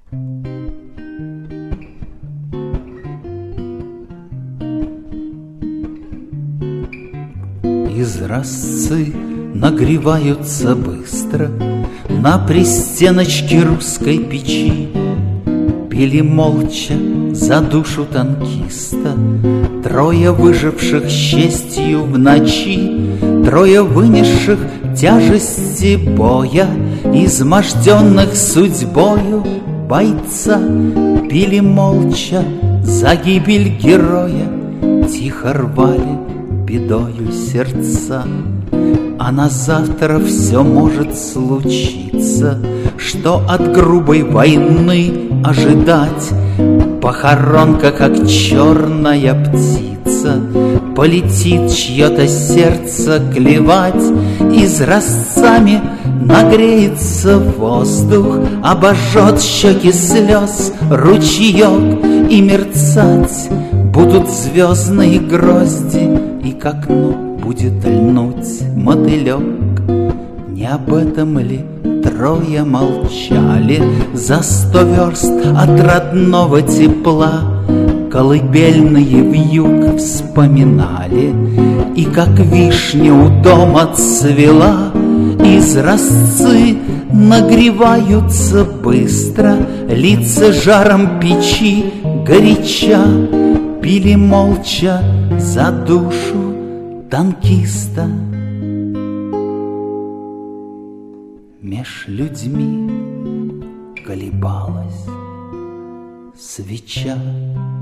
Изразцы нагреваются быстро на пристеночке русской печи. Пили молча за душу танкиста трое выживших с честью в ночи, трое вынесших тяжести боя, изможденных судьбою бойца. Пили молча за гибель героя, тихо рвали бедою сердца. А на завтра все может случиться, что от грубой войны ожидать. Похоронка, как черная птица, полетит чье-то сердце клевать. Изразцами нагреется воздух, обожжет щеки слез ручеек, и мерцать будут звездные грозди, и к окну будет льнуть мотылек. Не об этом ли трое молчали за 100 верст от родного тепла? Колыбельные вьюг вспоминали, и как вишня у дома цвела. Изразцы нагреваются быстро, лица жаром печи горяча. Пили молча за душу танкиста. Меж людьми колебалась свеча.